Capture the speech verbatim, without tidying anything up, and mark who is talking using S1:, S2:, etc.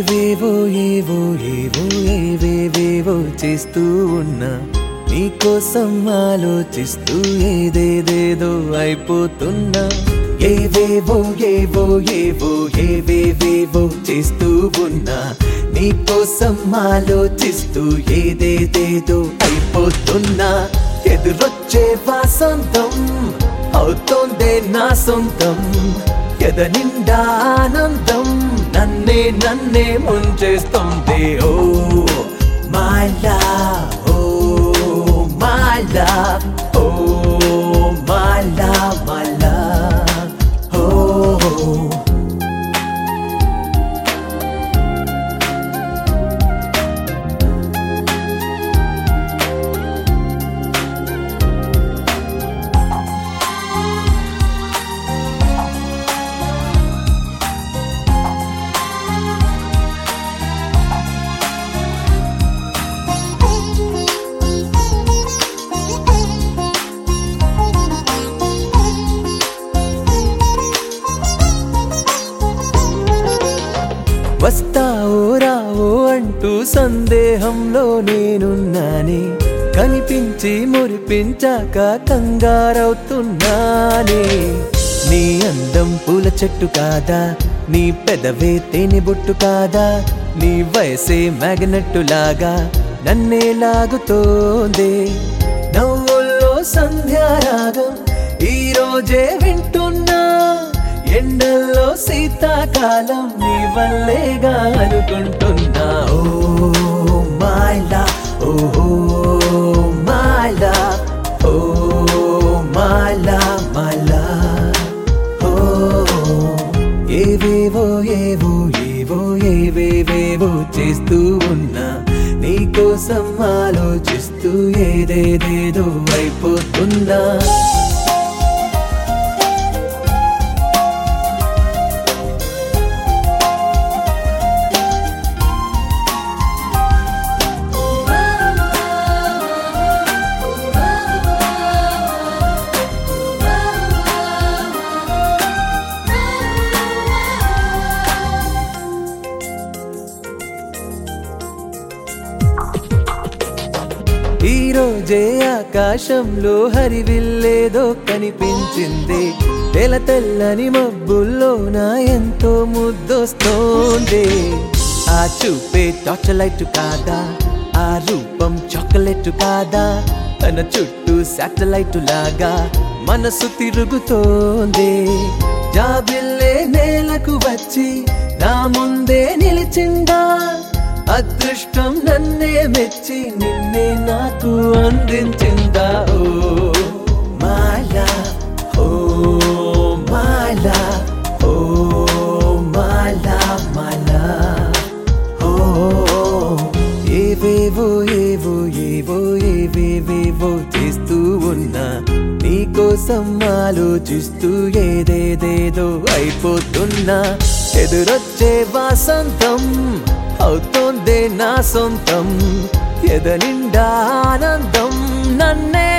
S1: ఏవేవో ఏవో ఏవో ఏవేవేవో చేస్తూ ఉన్నా నీకోసం ఆలోచిస్తూ ఏదేదేదో అయిపోతున్నా ఏవేవో ఏవో ఏవో ఏవేవేవో చేస్తూ ఉన్నా నీకోసం ఆలోచిస్తూ ఏదేదేదో అయిపోతున్నా ఎదురొచ్చే వాసంతం అవుతోందే నా సొంతం ఎద నిండా ఆనందం నన్నే నన్నే ముంచేస్తోంది oh my love oh my love oh my love my love ఓ వస్తావో రావో అంటూ సందేహంలో నేనున్నానే కనిపించి మురిపించాక కంగారవుతున్నానే నీ అందం పూల చెట్టు కాదా నీ పెదవే తేనె బొట్టు కాదా నీ వయసే మ్యాగ్నెట్టులాగా నన్నే లాగుతోందే నవ్వుల్లో సంధ్యారాగం ఈ రోజే వింటున్నా ఎండల్లో శీతాకాలం నీ వల్లేగా అనుకుంటున్నా oh my love oh my love oh my love my love ఓ ఏవేవో ఏవో ఏవో ఏవేవేవో చేస్తూ ఉన్నా నీకోసం ఆలోచిస్తూ ఏదేదేదో అయిపోతున్నా ఈ రోజే ఆకాశంలో హరివిల్లేదో కనిపించింది తెల్ల తెల్లని మబ్బుల్లోన ఎంతో ముద్దొస్తోంది ఆ చూపే టార్చ్ లైట్ కాదా ఆ రూపం చాక్లెట్ కాదా తన చుట్టూ శాటిలైట్ లాగా మనసు తిరుగుతోంది జాబిల్లే నేలకు వచ్చి నా ముందే నిలిచిందా అదృష్టం నన్నే మెచ్చి నిన్నే నాకు అందించిందా oh my love oh my love oh my love my love ఓ ఏవేవో ఏవో ఏవో ఏవేవేవో చేస్తూ ఉన్నా నీకోసం ఆలోచిస్తూ ఏదేదేదో అయిపోతున్నా ఎదురొచ్చే వాసంతం అవుతోందే నా సొంతం ఎద నిండా ఆనందం నన్నే